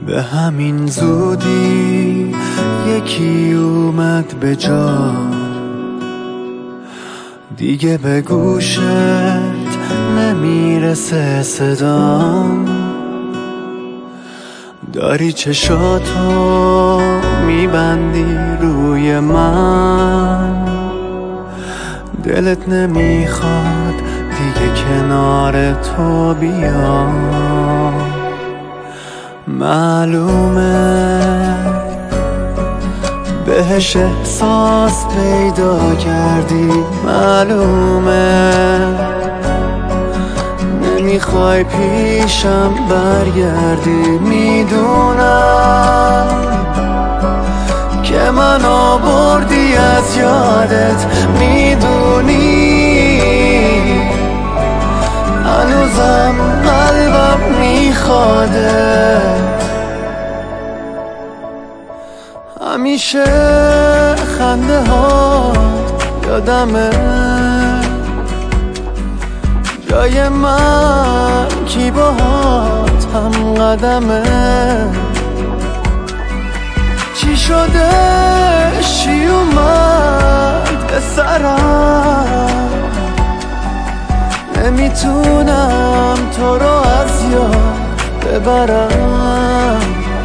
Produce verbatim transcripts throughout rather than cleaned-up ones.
به همین زودی یکی اومد به جا، دیگه به گوشت نمیرسه صدام. داری چشاتو میبندی روی من، دلت نمیخواد دیگه کنار تو بیام. معلومه بهش احساس پیدا کردی، معلومه نمیخوای پیشم برگردی. میدونم که من آوردی از یادت، میدونی هنوزم قلبم میخوادت. همیشه خنده ها یادمه، جای من کی باهات هم قدمه. چی شده چی اومد به سرم، نمیتونم تو رو از یاد ببرم.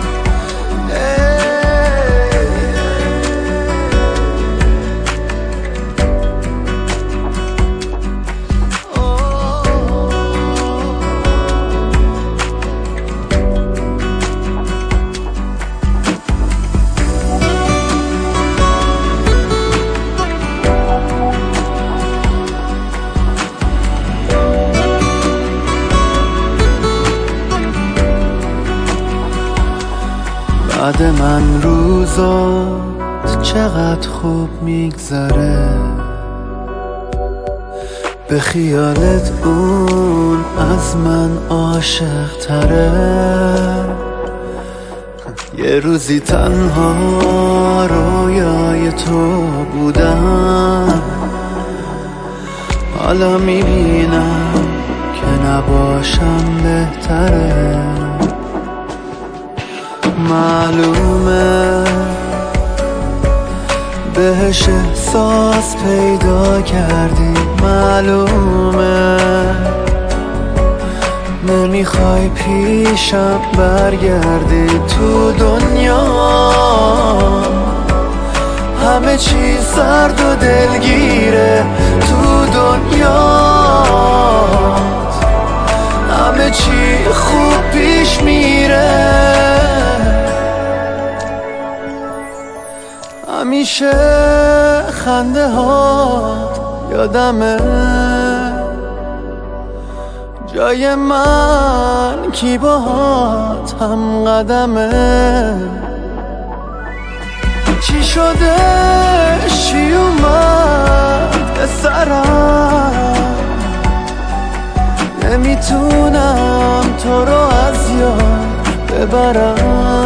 بعد من روزات چقدر خوب میگذره، به خیالت اون از من عاشق تره. یه روزی تنها رویای تو بودم، حالا میبینم که نباشم بهتره. معلومه بهش احساس پیدا کردی، معلومه نمیخوای پیشم برگردی. تو دنیا همه چی سرد و دلگیره، تو دنیا همه چی خوب پیش میره. همیشه خنده ها یادمه، جای من کی باهات هم قدمه. چی شده چی اومد به سرم، نمیتونم تو رو از یاد ببرم.